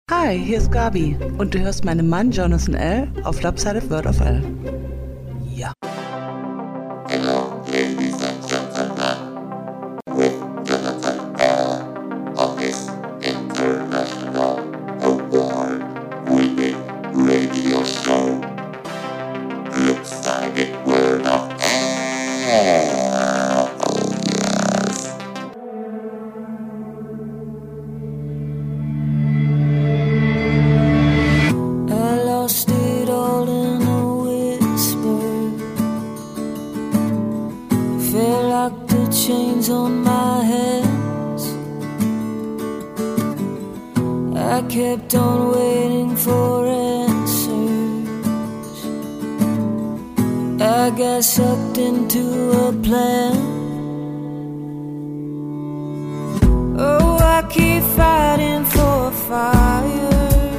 Hi, hier ist Gabi und du hörst meinen Mann Jonathan L. auf Lopsided World of L. Ja. Hello, ladies and gentlemen, with Jonathan L. on his international award-winning radio show, Lopsided World of L. Oh yes. I lost it all in a whisper. Felt like the chains on my hands. I kept on waiting for answers. I got sucked into a plan. Oh, I keep fighting for fire.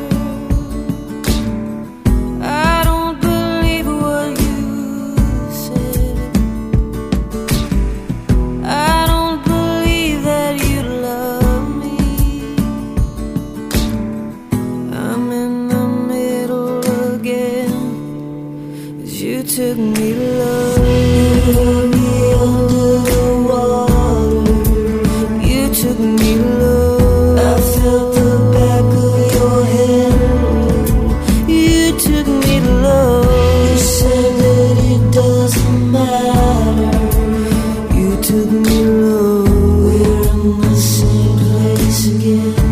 I don't believe what you said. I don't believe that you love me. I'm in the middle again, 'cause you took me low. You put me under the water. You took me low. I felt the back of your hand. You took me low. You said that it doesn't matter. You took me low. We're in the same place again.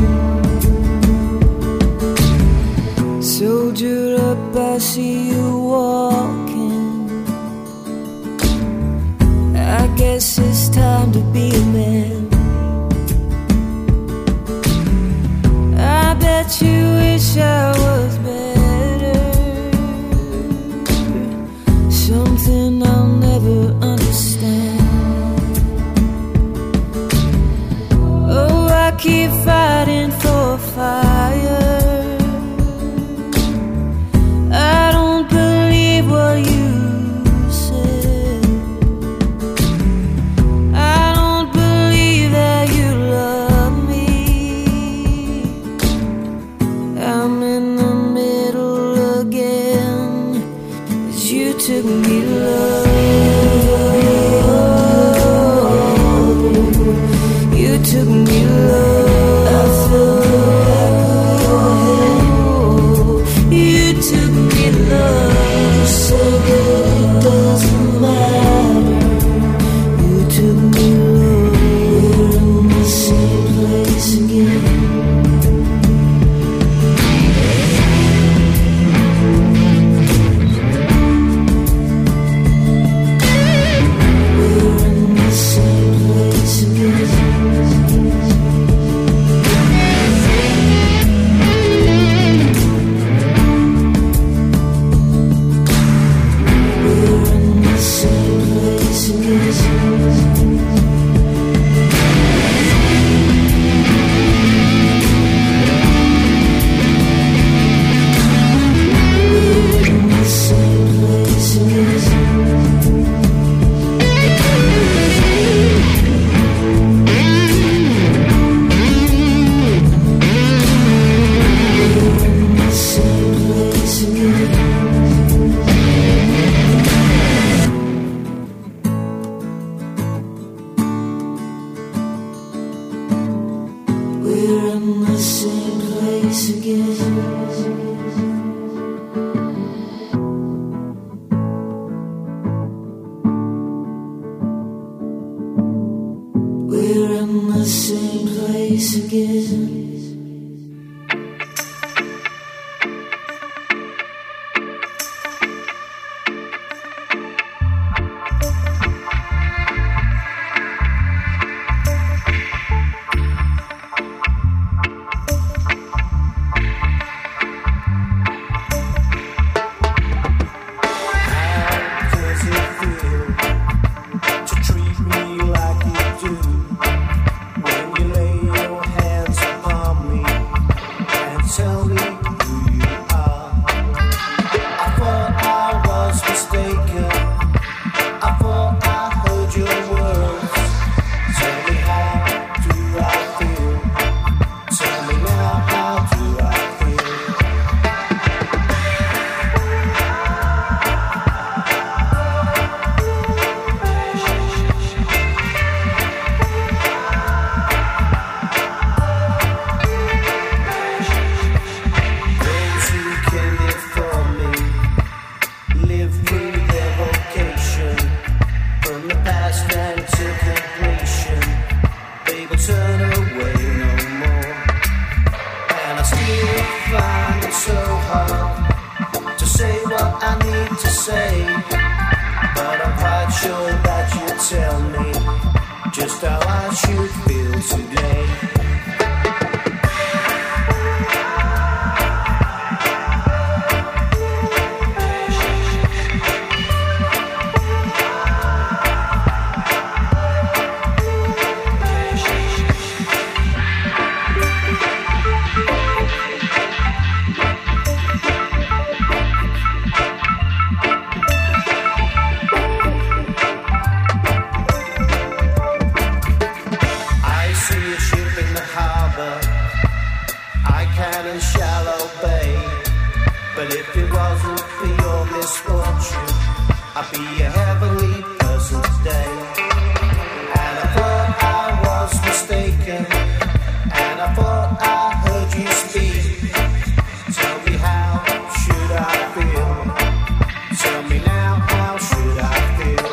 Soldiered up, I see you walking. I guess it's time to be a man. I bet you wish I was better. Something I'll never understand. Oh, I keep fighting for fire. I don't believe what you said. I don't believe that you love me. I'm in the middle again, 'cause you took me low. You took me low. I feel the back of your hand. You took me low. You said that it doesn't matter. You took me low. We're in the same place again. We're in the same place again. We're in the same place again. We're in the same place again. We're in the same place again. We're in the same place again. We're in the same place again. Does it feel to treat me like you do when you lay your hands upon me and tell me who you are? I thought I was mistaken. I thought I heard your words. Tell me how do I feel? Tell me now how do I feel? find it so hard to say what I need to say, but I'm quite sure that you'll tell me just how I should feel today. I'd be a heavenly person today. And I thought I was mistaken, and I thought I heard you speak. Tell me how should I feel? Tell me now how should I feel?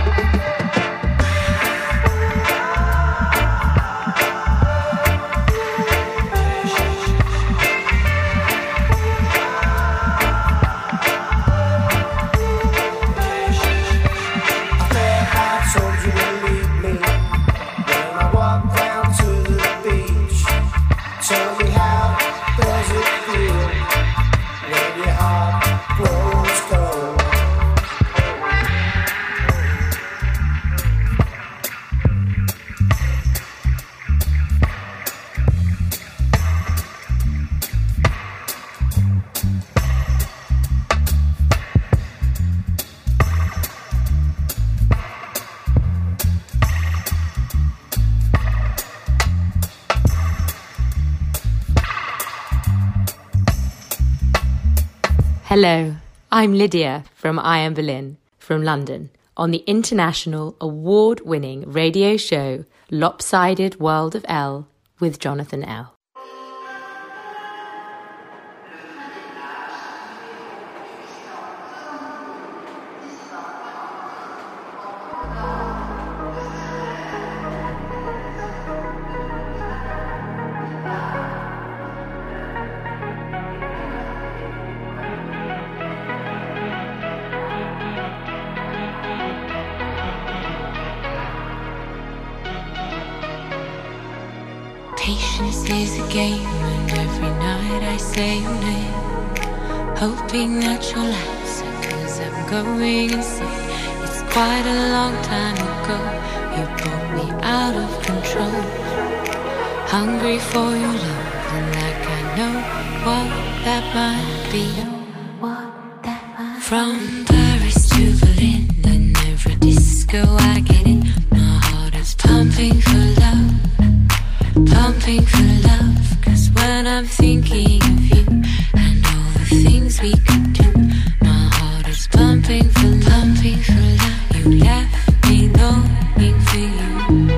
Hello, I'm Lydia from I Am Berlin, from London, on the international award-winning radio show Lopsided World of L with Jonathan L. Patience is a game, and every night I say your name, hoping that you'll answer, 'cause I'm going insane. It's quite a long time ago, you brought me out of control, hungry for your love, and like I know what that might be. From Paris to Berlin, and every disco I get in, my heart is pumping for love. Pumping for love, 'cause when I'm thinking of you and all the things we could do, my heart is pumping for love. You left me longing for you.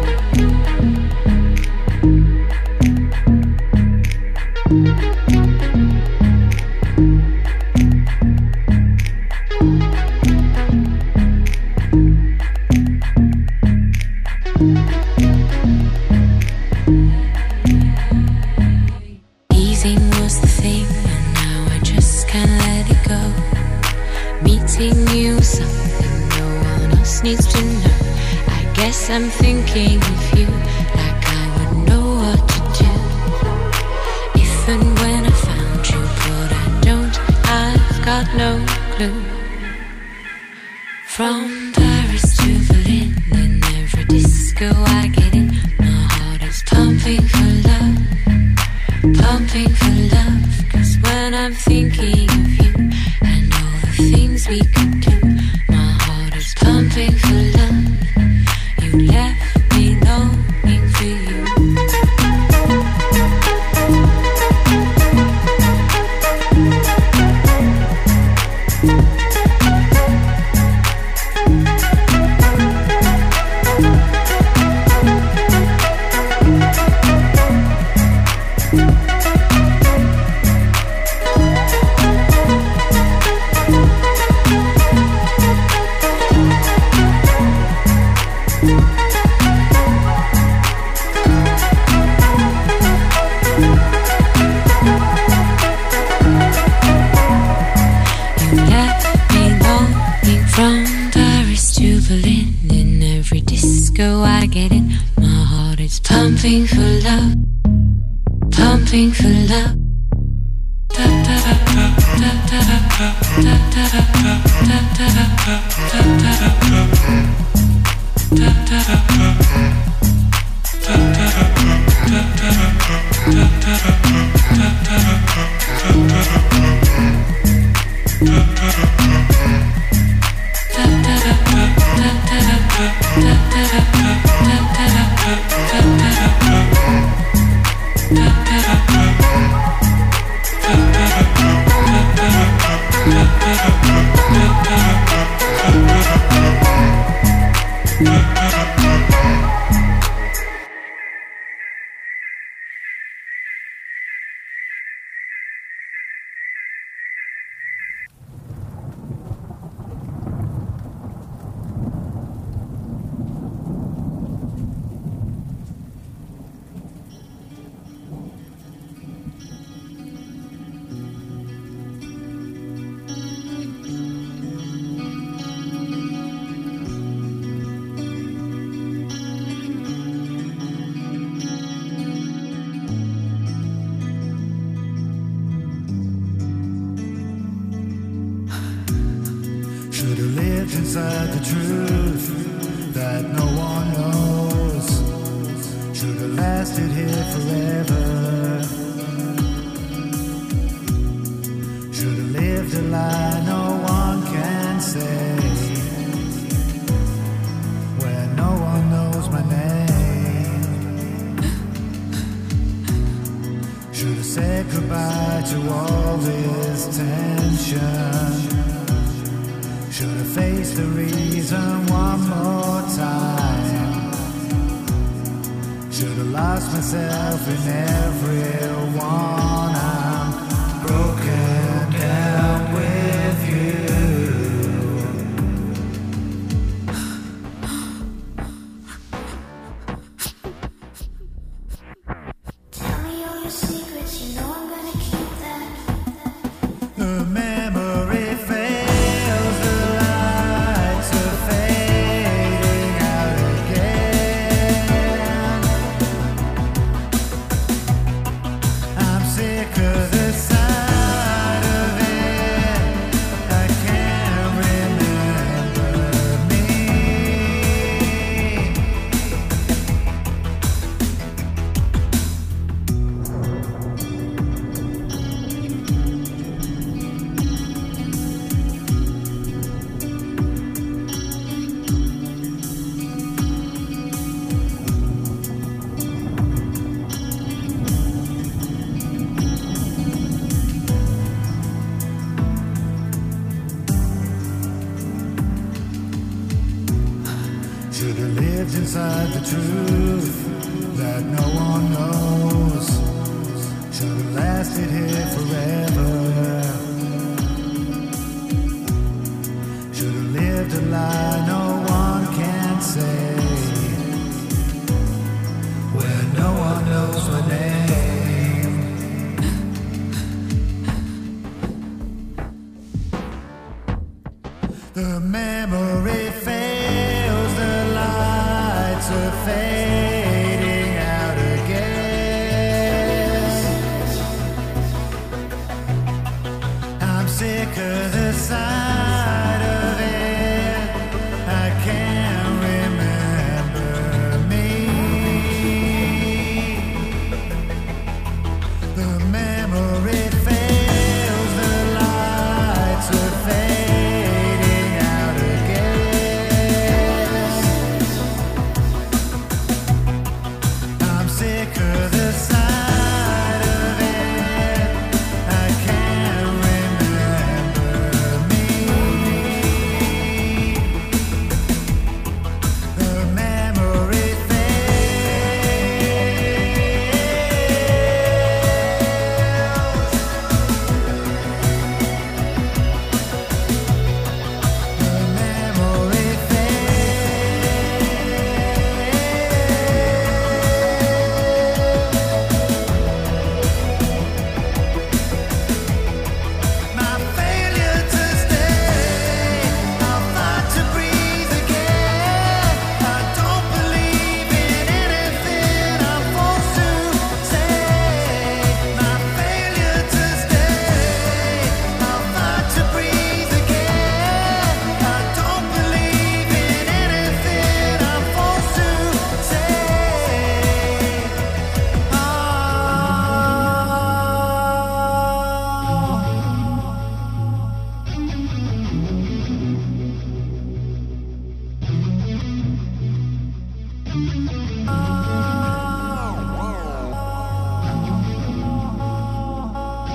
Needs to know. I guess I'm thinking of you like I would know what to do if and when I found you, but I don't. I've got no clue. From Paris to Berlin, and every disco I get in, my heart is pumping for love, 'cause when I'm thinking of you and all the things we could do, my heart is pumping for love. You left me longing for you. something for love. Inside the truth that no one knows, should have lasted here forever, should have lived a lie no one can say, where no one knows my name, should have said goodbye to all this tension, should have faced the reason one more time, should have lost myself in everyone. I'm broken down with you. Tell me all your secrets, you know I'm gonna keep that. The memory fails, the lights are fading out again. I'm sick of the sight of it. I can't remember me. Should have lived inside the truth that no one knows, should have lasted here forever, should have lived a lie no one can say, where no one knows my name. The memory fails, the lights are fading out again. I'm sick of the sight of it. I can't remember me. The memory fails, the lights are fading out again. I'm sick of the sight of it. I can't remember me.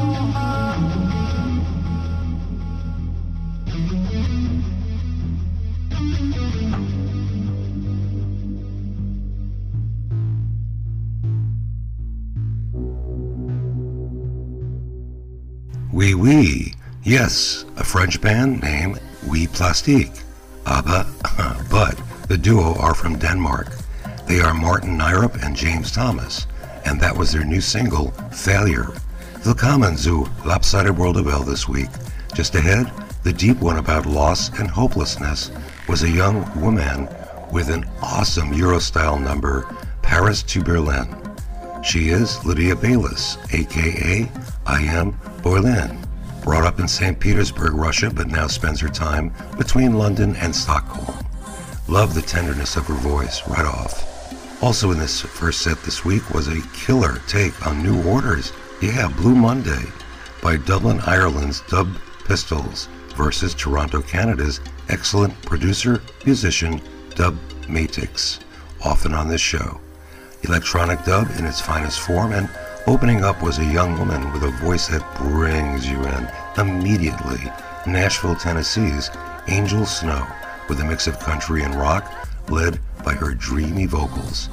Oui, oui. Yes, a French band named Oui Plastique. ABBA, but the duo are from Denmark. They are Martin Nyrup and James Thomas, and that was their new single, Failure. Willkommen zu Lopsided World of L this week. Just ahead, the deep one about loss and hopelessness was a young woman with an awesome Euro-style number, Paris to Berlin. She is Lydia Baylis, aka I Am Berlin. Brought up in St. Petersburg, Russia, but now spends her time between London and Stockholm. Love the tenderness of her voice right off. Also in this first set this week was a killer take on New Orders, yeah, Blue Monday, by Dublin, Ireland's Dub Pistols versus Toronto, Canada's excellent producer, musician, Dub Matix, often on this show. Electronic dub in its finest form, and opening up was a young woman with a voice that brings you in immediately. Nashville, Tennessee's Angel Snow, with a mix of country and rock, led by her dreamy vocals.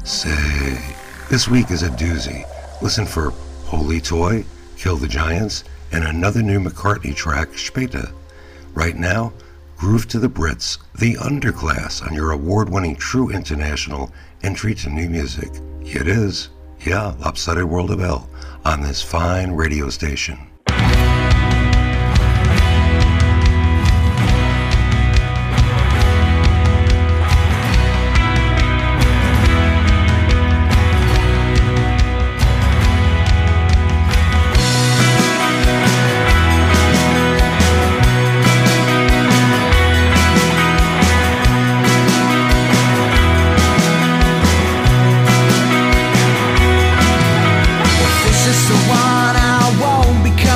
Say, this week is a doozy. Listen for Holy Toy, Kill the Giants, and another new McCartney track, Später. Right now, groove to the Brits, The Underclass, on your award-winning True International entry to new music. It is, yeah, Lopsided World of L, on this fine radio station. This is the one I won't become.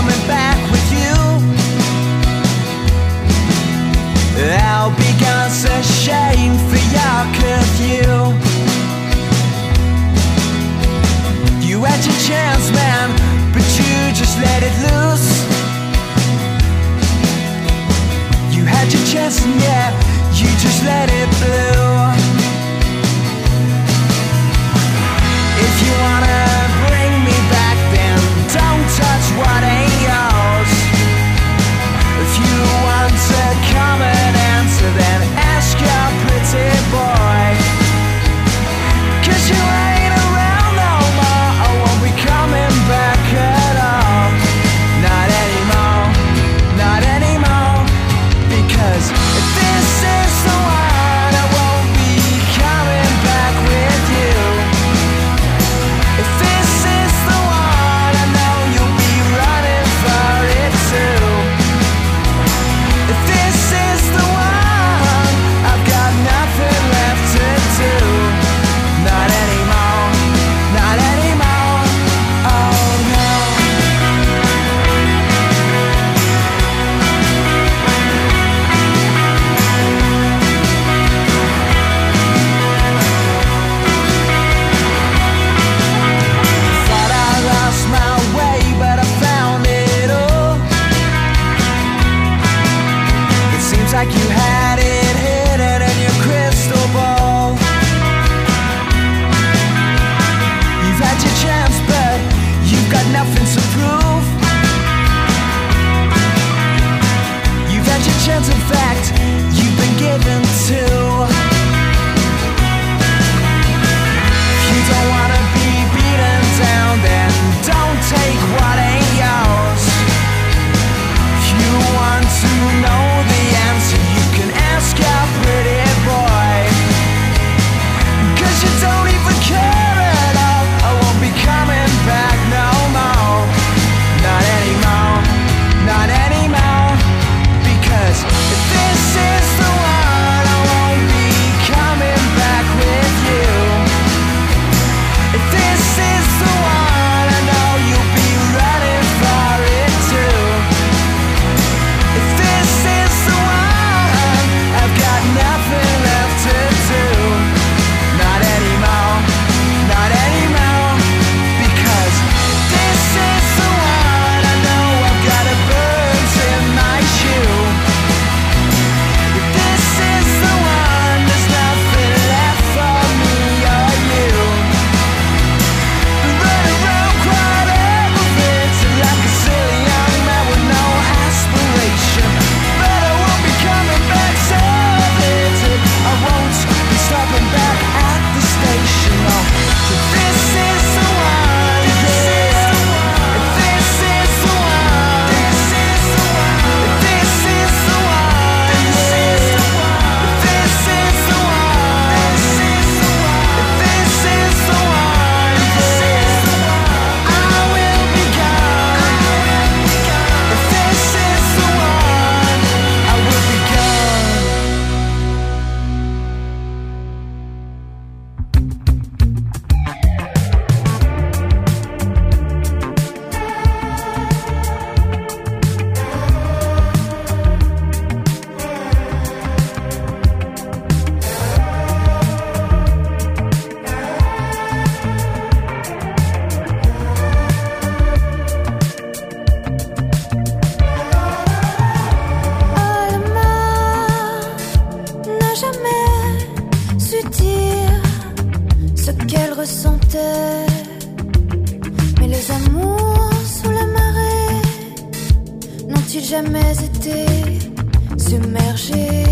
Ont-ils jamais été submergés?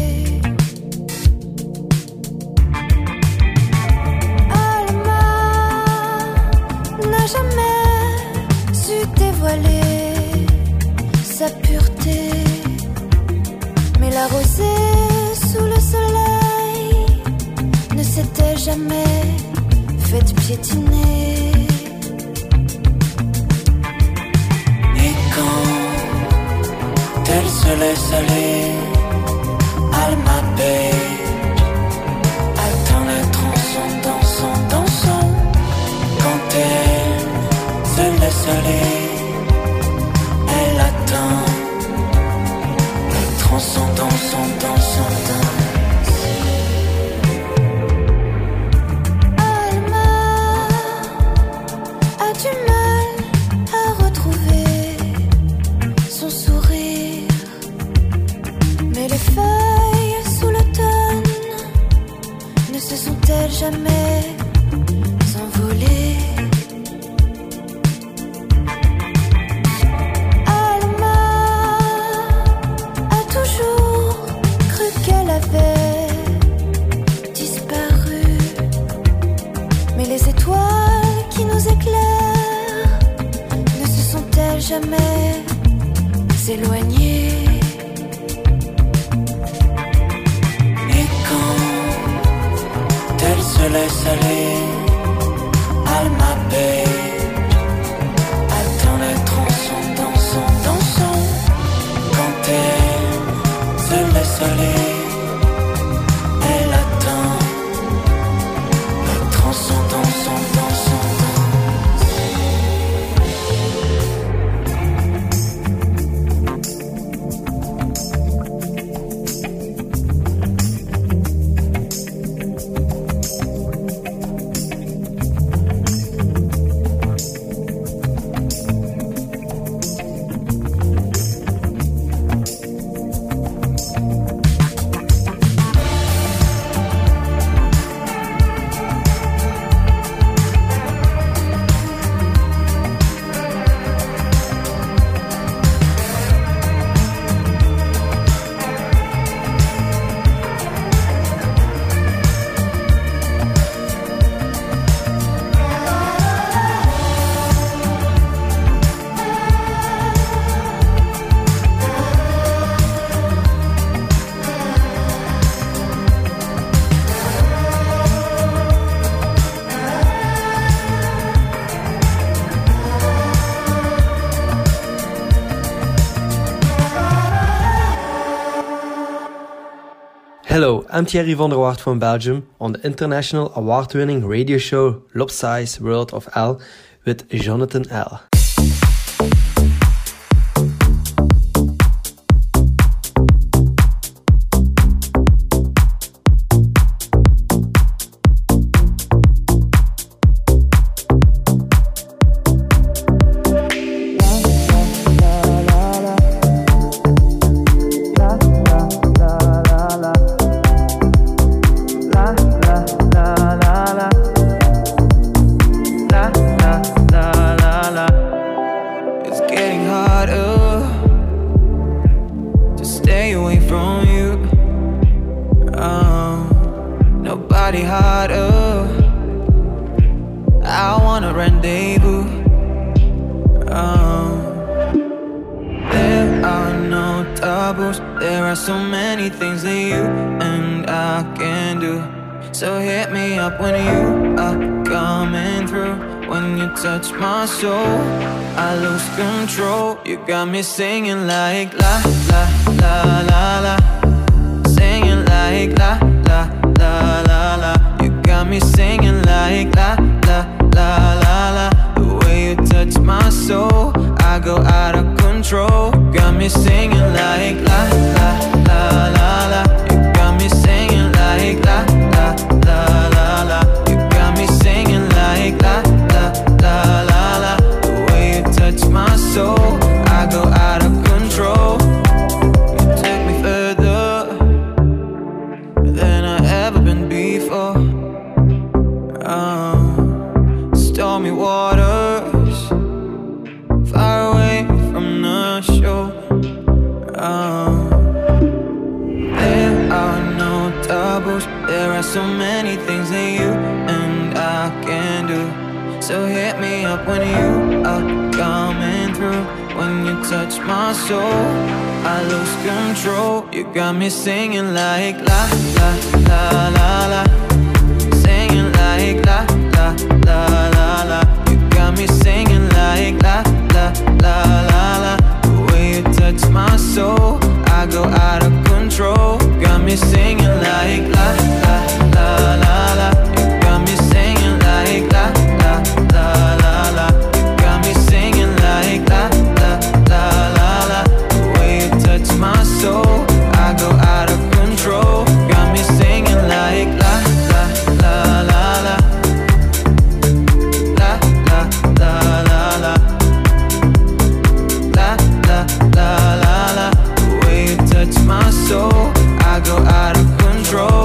N'a jamais su dévoiler sa pureté, mais la rosée sous le soleil ne s'était jamais faite piétiner. Et quand elle se laisse aller, Alma Bay attend le tronçon dansant. Quand elle se laisse aller, elle attend le tronçon dansant. Alma a du mal à retrouver son sourire, mais les feuilles sous l'automne ne se sont-elles jamais envolées? Disparu, mais les étoiles qui nous éclairent ne se sont-elles jamais éloignées? Et quand elle se laisse aller, Alma Bay attend le tronçon dansant. Quand elle se laisse aller, elle attend le tronçon dansant. Hello, I'm Thierry van der Waart from Belgium on the international award-winning radio show Lopsize World of L with Jonathan L. Touch my soul, I lose control. You got me singing like la la la la la, singing like la la la la la. You got me singing like la la la la la. The way you touch my soul, I go out of control. Got me singing like la la la la la. You got me singing like la la la la la. You got me singing like la la la la la. The way you touch my soul, I go out of control. You take me further than I ever been before. Stormy waters, far away from the shore. There are no doubles. There are so many things that you and I can do. So hit me up when you are coming through. When you touch my soul, I lose control. You got me singing like la la la la la, singing like la la la la la. You got me singing like la la la la la. The way you touch my soul, I go out of control. Got me singing like la la la la la. You got me singing like la la la la la. You got me singing like la la la la la. The way you touch my soul, I go out of control. Got me singing like la la la la la. La la la la la. La la la la la. The way you touch my soul, I go out of control.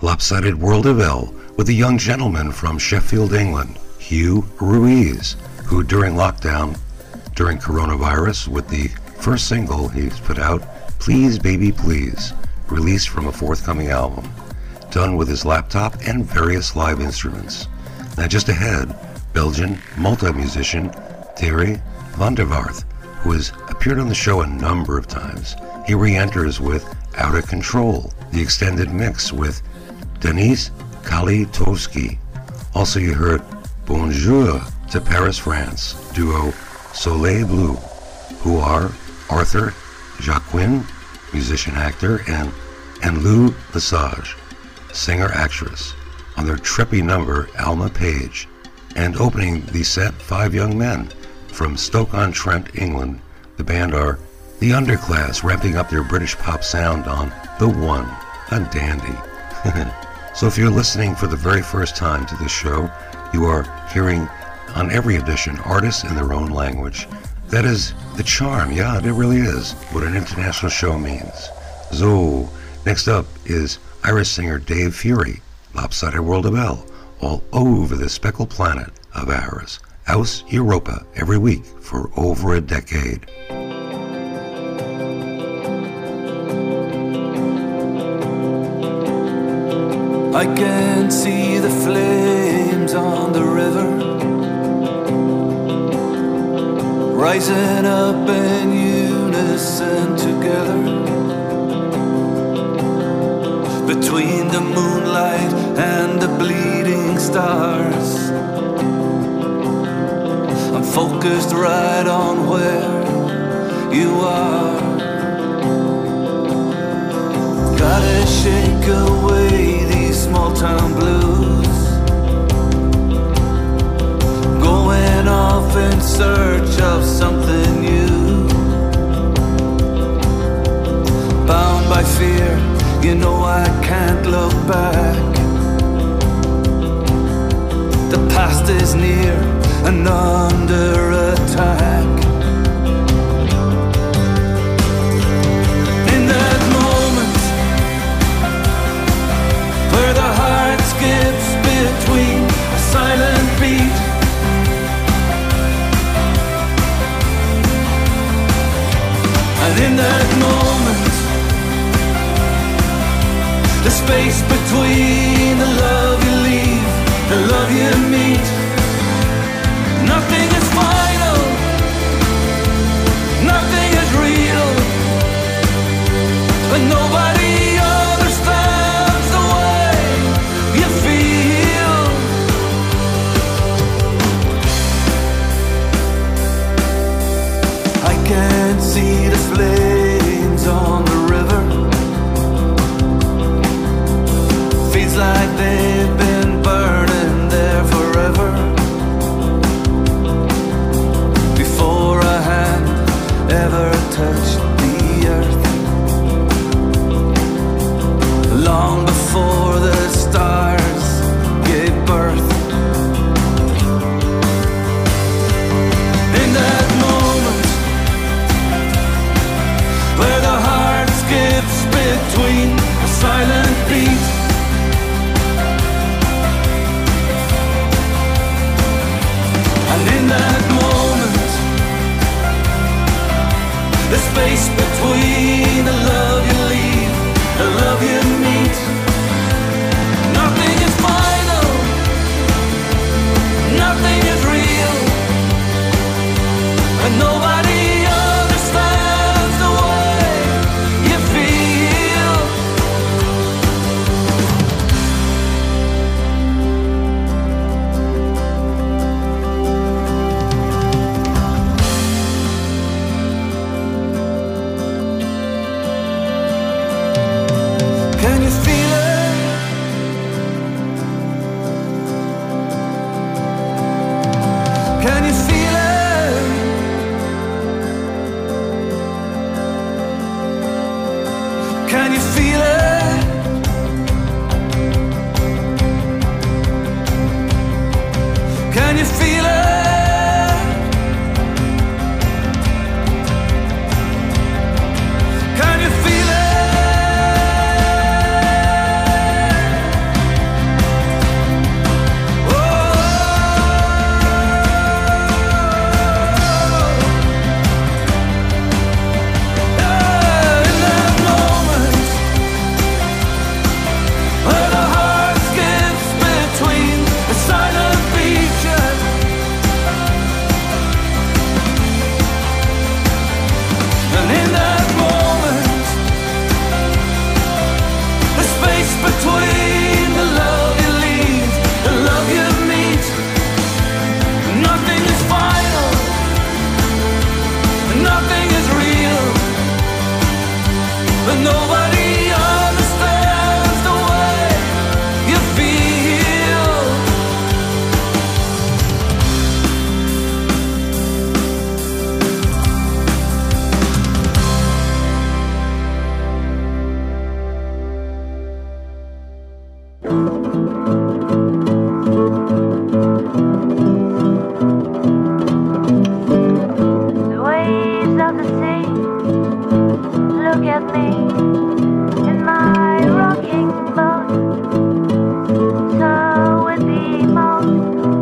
Lopsided World of L with a young gentleman from Sheffield, England, Hugh Ruiz, who during lockdown, during coronavirus, with the first single he's put out, Please Baby Please, released from a forthcoming album, done with his laptop and various live instruments. Now just ahead, Belgian multi-musician Thierry van der Vaart, who has appeared on the show a number of times. He re-enters with Out of Control, the extended mix with Denise Kalitovsky. Also you heard Bonjour to Paris, France, duo Soleil Bleu, who are Arthur Jacquin, musician-actor, and Lou Lesage, singer-actress, on their trippy number Alma Page. And opening the set, 5 young men from Stoke-on-Trent, England. The band are The Underclass, ramping up their British pop sound on The One, a dandy. So if you're listening for the very first time to this show, you are hearing on every edition artists in their own language. That is the charm, yeah, it really is, what an international show means. So, next up is Irish singer Dave Fury, Lopsided World of L, all over the speckled planet of ours. Aus Europa, every week for over a decade. I can see the flames on the river, rising up in unison together, between the moonlight and the bleeding stars. I'm focused right on where you are. Gotta shake away these small town blues, going off in search of something new. Bound by fear, you know I can't look back. The past is near and under attack. In that moment where the heart skips between a silent beat, and in that moment the space between the love you leave, the love you meet, nothing is final, nothing is real, but nobody understands the way you feel. I can see the flames on the river, feels like they've been burning there forever, before a hand ever touched the earth, long before the stars gave birth. In that moment where the heart skips between a silent beat, and in that moment the space between the love you leave, the love you meet, nothing is final, nothing is real, and nobody understands the way you feel. Can you feel it? Can you feel it? Can you feel it? Can you feel it? Can you feel it? but nobody understands the way you feel. The waves of the sea look at me in my rocking boat. So would be most.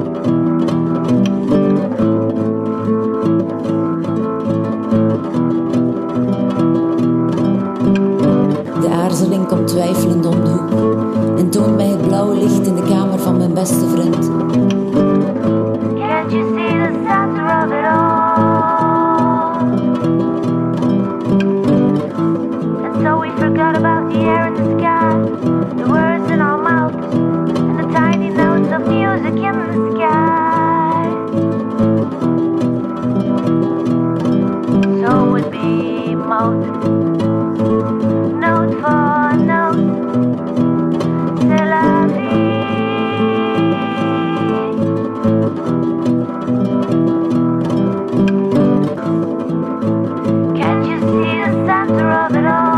De aarzeling komt twijfelend om de hoek en toont mij het blauwe licht in de kamer van mijn beste vriend. Can't you see the center of it all? And so we forgot about the air and the sky, the words in our mouths, and the tiny notes of music in the sky. So would be most. Note for note, c'est la vie. Can't you see the center of it all?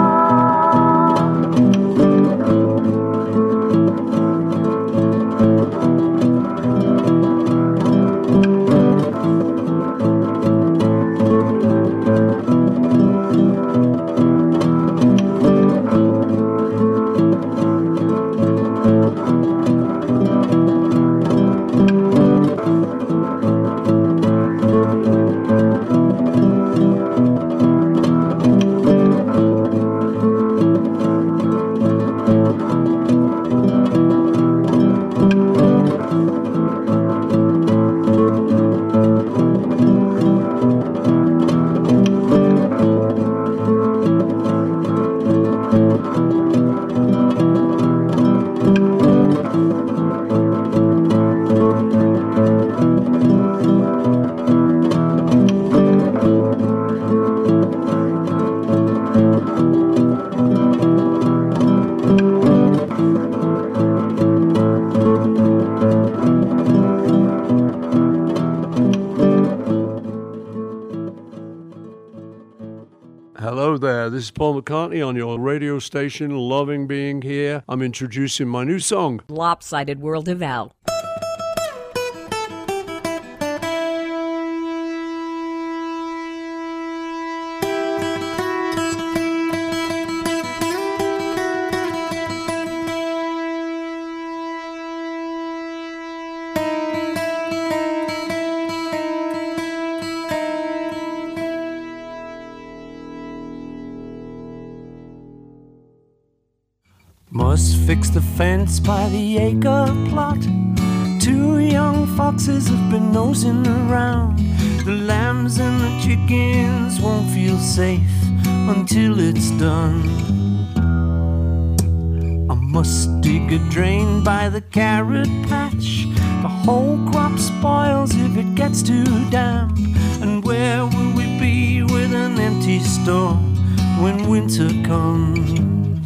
Hello there, this is Paul McCartney on your radio station, loving being here. I'm introducing my new song, Lopsided World of Al. Must fix the fence by the acre plot. 2 young foxes have been nosing around. The lambs and the chickens won't feel safe until it's done. I must dig a drain by the carrot patch. The whole crop spoils if it gets too damp. And where will we be with an empty store when winter comes?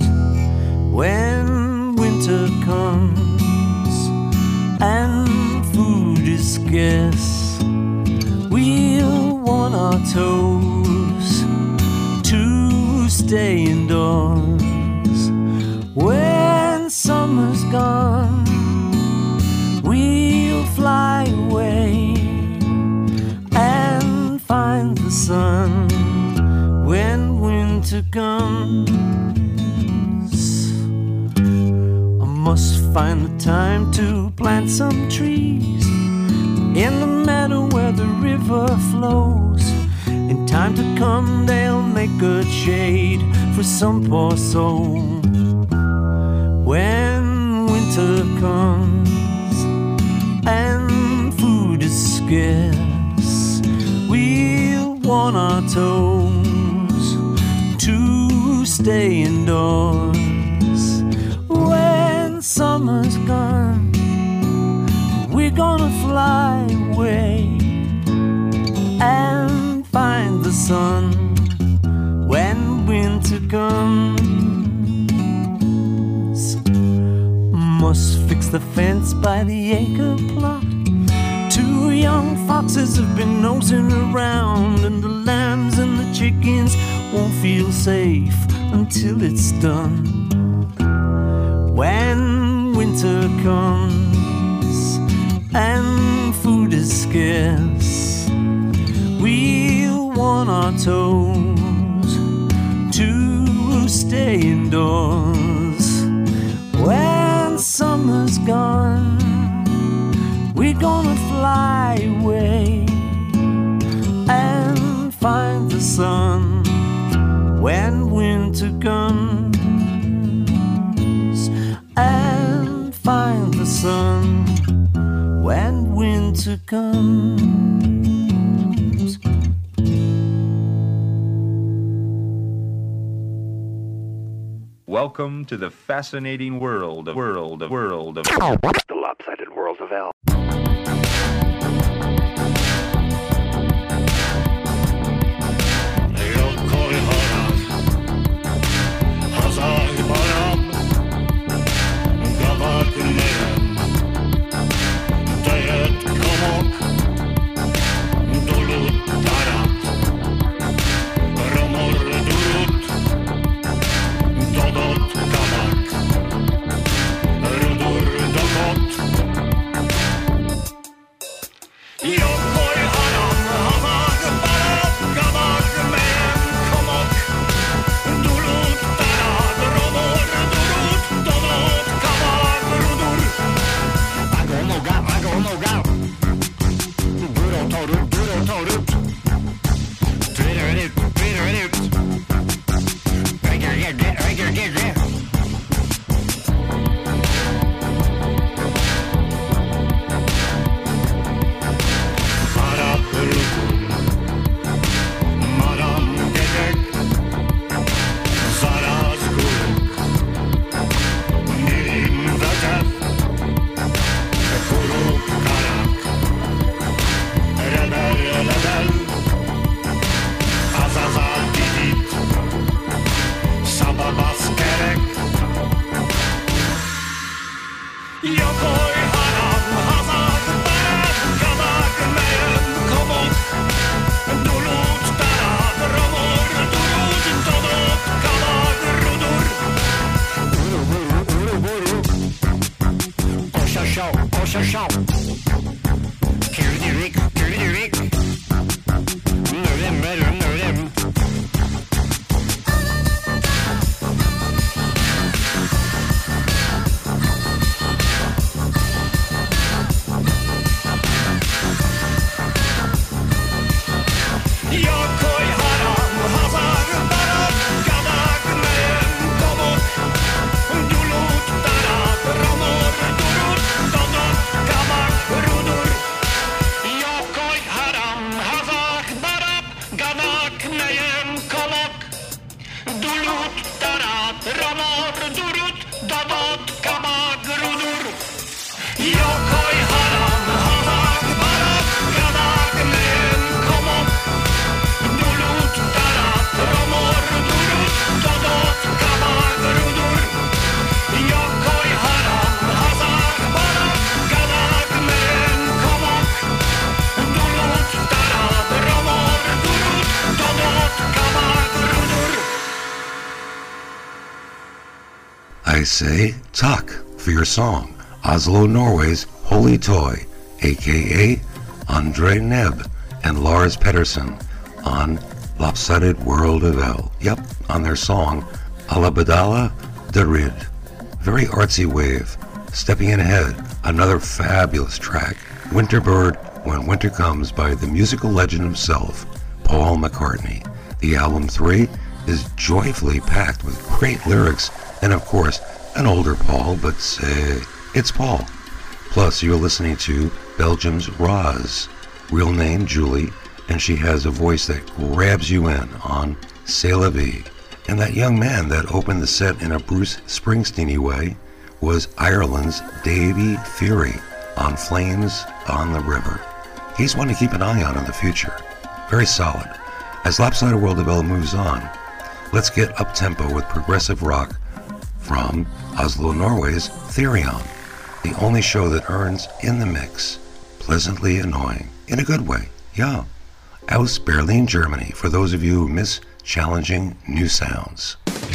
When winter comes and food is scarce, we'll want our toes to stay indoors. When summer's gone, we'll fly away and find the sun when winter comes. Must find the time to plant some trees in the meadow where the river flows. In time to come they'll make good shade for some poor soul. When winter comes and food is scarce, we'll want our toes to stay indoors. When summer's gone, we're gonna fly away and find the sun when winter comes. Must fix the fence by the acre plot. 2 young foxes have been nosing around, and the lambs and the chickens won't feel safe until it's done. When winter comes and food is scarce, we'll warn our toes to stay indoors. When summer's gone, we're gonna fly away and find the sun. When winter comes, and find the sun. When winter comes. Welcome to the fascinating world of the lopsided world of Al. I say takk for your song, Oslo, Norway's Holy Toy, aka Andre Nebb and Lars Pedersen on Lopsided World of El. Yep, on their song Alabadala Darid. Very artsy wave. Stepping in ahead, another fabulous track, Winterbird When Winter Comes by the musical legend himself, Paul McCartney. The album 3 is joyfully packed with great lyrics and of course an older Paul, but it's Paul. Plus you're listening to Belgium's Roz, real name Julie, and she has a voice that grabs you in on C'est la vie. And that young man that opened the set in a Bruce Springsteen-y way was Ireland's Davy Fury on Flames on the River. He's one to keep an eye on in the future. Very solid. As Lopsided World of El moves on, Let's get up-tempo with progressive rock from Oslo, Norway's Therion, the only show that earns in the mix. Pleasantly annoying, in a good way, yeah. Aus Berlin, Germany, for those of you who miss challenging new sounds.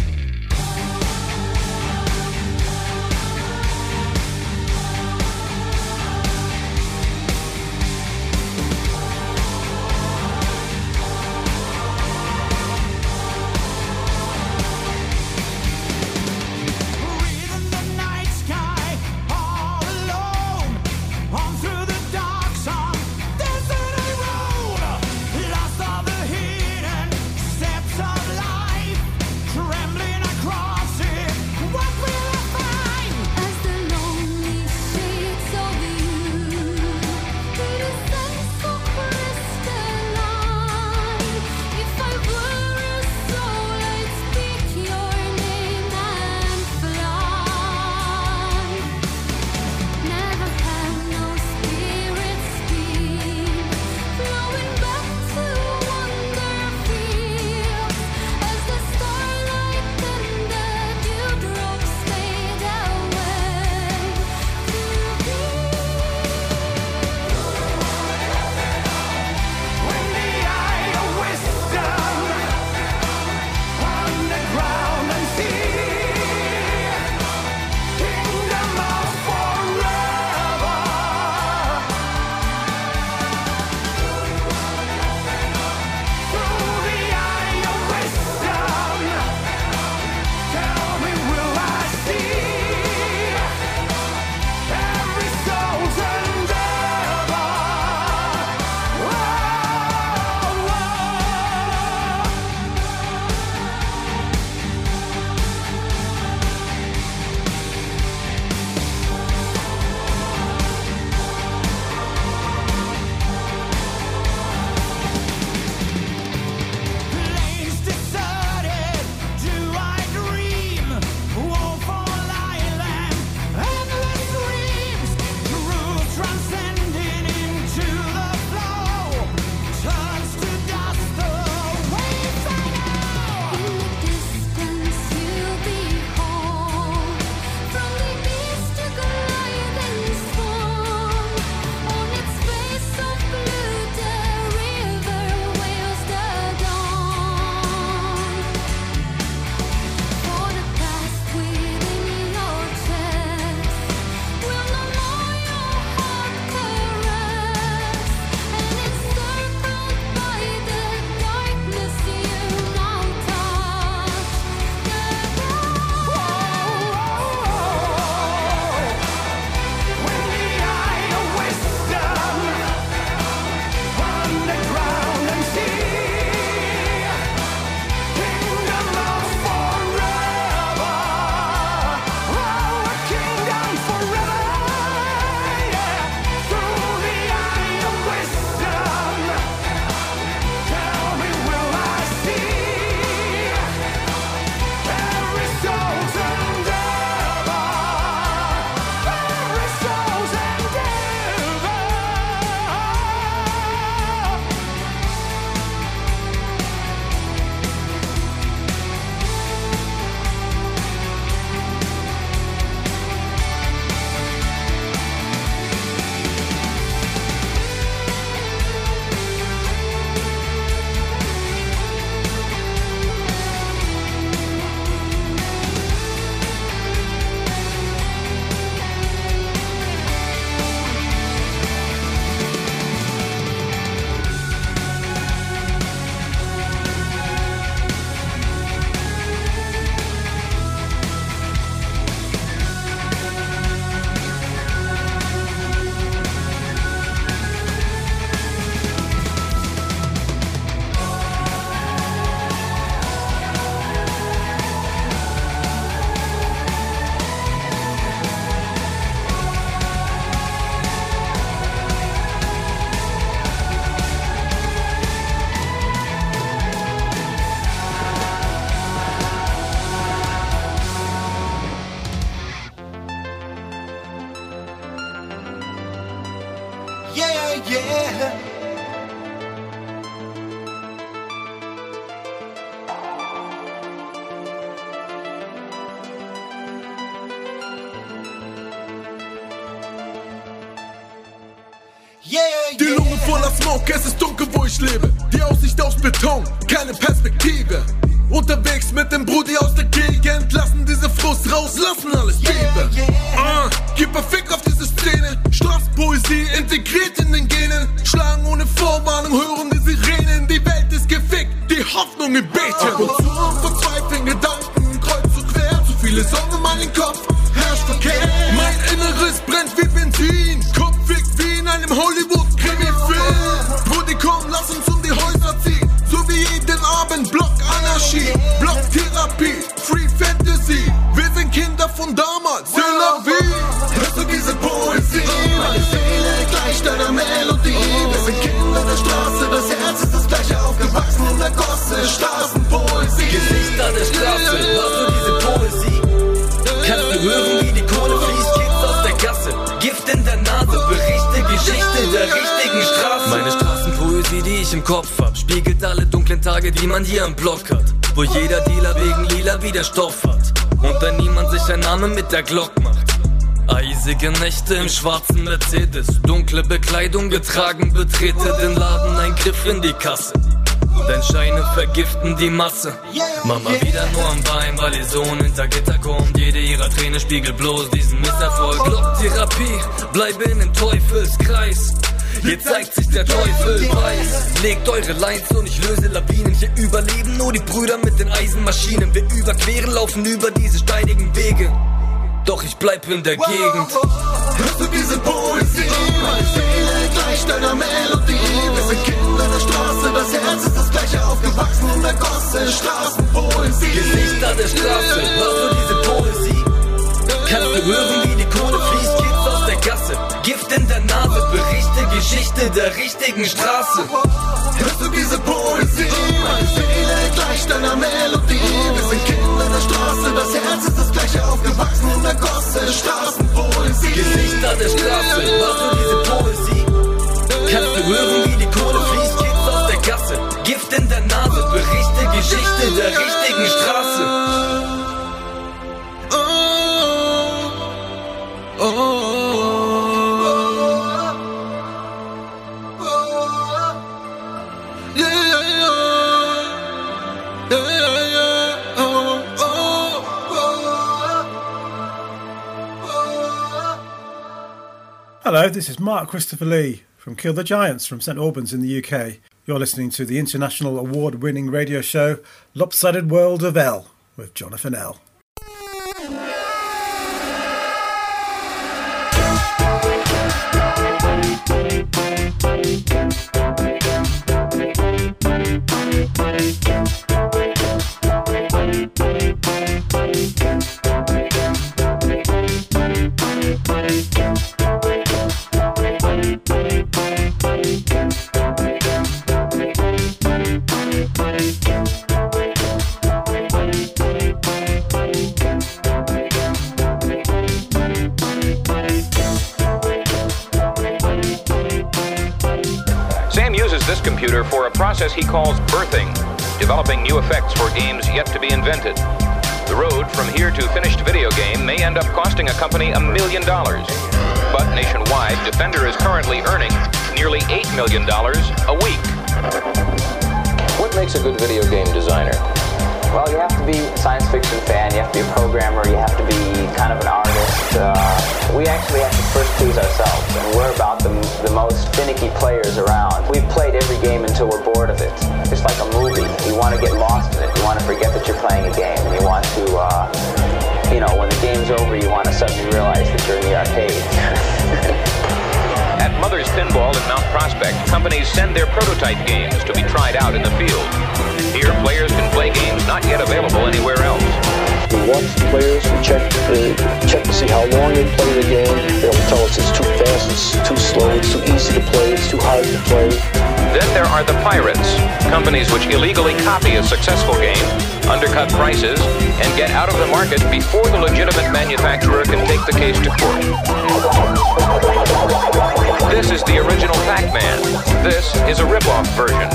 yeah. Die Lunge voller Smoke, es ist dunkel, wo ich lebe. Die Aussicht aus Beton, keine Perspektive. Unterwegs mit dem Brudi aus der Gegend, lassen diese Frust raus, lassen alles beben. Gib ein Fick auf diese Szene, Straßenpoesie integriert in den Genen. Schlagen ohne Vorwarnung, hören die Sirenen. Die Welt ist gefickt, die Hoffnung im Beten. Ab und zu verzweifeln Gedanken, kreuz und quer. Zu viele Sorgen in meinem Kopf, herrscht Verkehr. Mein Inneres brennt wie Benzin, Kopf fickt wie in einem Hollywood-Krimi-Film. Brudi, komm, lass uns um die Häuser ziehen. So wie jeden Abend Block-Anarchie, Block-Therapie, Free Fantasy. Wir sind Kinder von damals, c'est la vie. Hörst du diese Poesie? Meine Seele gleicht einer Melodie. Wir sind Kinder der Straße, das Herz ist das gleiche aufgewachsen in der Gosse. Straßenpoesie. Gesichter der Straße, hörst du diese Poesie? Kannst du hören, wie die Kohle fließt, Kids aus der Gasse. Gift in der Nase, berichte Geschichte der richtigen Straße. Meine Straßenpoesie, die ich im Kopf hab, spiegelt alle dunklen Tage, die man hier im Block hat. Wo jeder Dealer wegen Lila wieder Stoff hat und dann niemand sich ein Name mit der Glock macht. Eisige Nächte im schwarzen Mercedes, dunkle Bekleidung getragen, betrete den Laden, ein Griff in die Kasse. Denn Scheine vergiften die Masse. Mama wieder nur am Bein, weil ihr Sohn hinter Gitter kommt. Jede ihrer Tränen spiegelt bloß diesen Misserfolg. Glocktherapie, bleibe in dem Teufelskreis. Hier zeigt sich der Teufel weiß. Legt eure Lines und ich löse Lawinen. Hier überleben nur die Brüder mit den Eisenmaschinen. Wir überqueren, laufen über diese steinigen Wege. Doch ich bleib in der Gegend. Hörst du diese Poesie? Meine Seele gleicht einer Melodie. Wir sind Kinder der Straße, das Herz ist das gleiche aufgewachsen in der Gosse. Straßenpoesie. Gesichter der Straße, hörst du diese Poesie? Kannst du hören, wie die Kohle fließt, Kids aus der Gasse. Gift in der Nase, berichte Geschichte der richtigen Straße. Hörst du diese Poesie? Meine Seele gleicht einer Melodie. Wir sind Kinder der Straße, das Herz ist das gleiche aufgewachsen in der Gosse. Straßenpoesie. Gesichter der Straße, hörst du diese Poesie? Kannst du hören, wie die Kohle fließt, Kids aus der Gasse. Gift in der Nase, berichte Geschichte der richtigen Straße. Hello, this is Mark Christopher Lee from Kill the Giants from St Albans in the UK. You're listening to the international award-winning radio show Lopsided World of L with Jonathan L. This computer for a process he calls birthing, developing new effects for games yet to be invented. The road from here to finished video game may end up costing a company $1 million. But nationwide, Defender is currently earning nearly $8 million a week. What makes a good video game designer? Well, you have to be a science fiction fan, you have to be a programmer, you have to be kind of an artist. We actually have to first please ourselves, and we're about the most finicky players around. We've played every game until we're bored of it. It's like a movie. You want to get lost in it. You want to forget that you're playing a game. You want to, when the game's over, you want to suddenly realize that you're in the arcade. At Mother's Pinball in Mount Prospect, companies send their prototype games to be tried out in the field. Here, players can play games not yet available anywhere else. We watch the players, we check to see how long they play the game. They'll tell us it's too fast, it's too slow, it's too easy to play, it's too hard to play. Then there are the pirates, companies which illegally copy a successful game, undercut prices, and get out of the market before the legitimate manufacturer can take the case to court. This is the original Pac-Man. This is a rip-off version.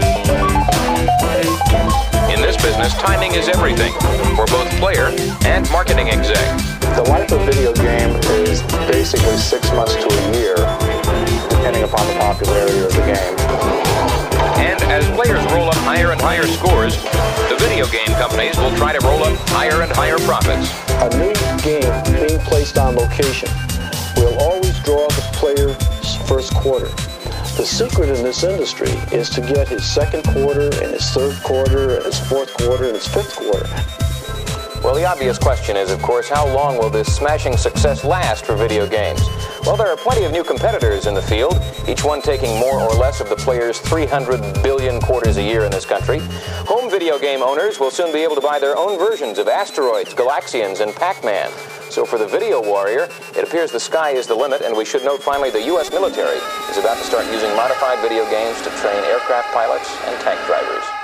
In this business, timing is everything for both player and marketing exec. The life of a video game is basically 6 months to a year. depending upon the popularity of the game. And as players roll up higher and higher scores, the video game companies will try to roll up higher and higher profits. A new game being placed on location will always draw the player's first quarter. The secret in this industry is to get his second quarter and his third quarter and his fourth quarter and his fifth quarter. Well, the obvious question is, of course, how long will this smashing success last for video games? Well, there are plenty of new competitors in the field, each one taking more or less of the players' 300 billion quarters a year in this country. Home video game owners will soon be able to buy their own versions of Asteroids, Galaxians, and Pac-Man. So for the video warrior, it appears the sky is the limit, and we should note finally the U.S. military is about to start using modified video games to train aircraft pilots and tank drivers.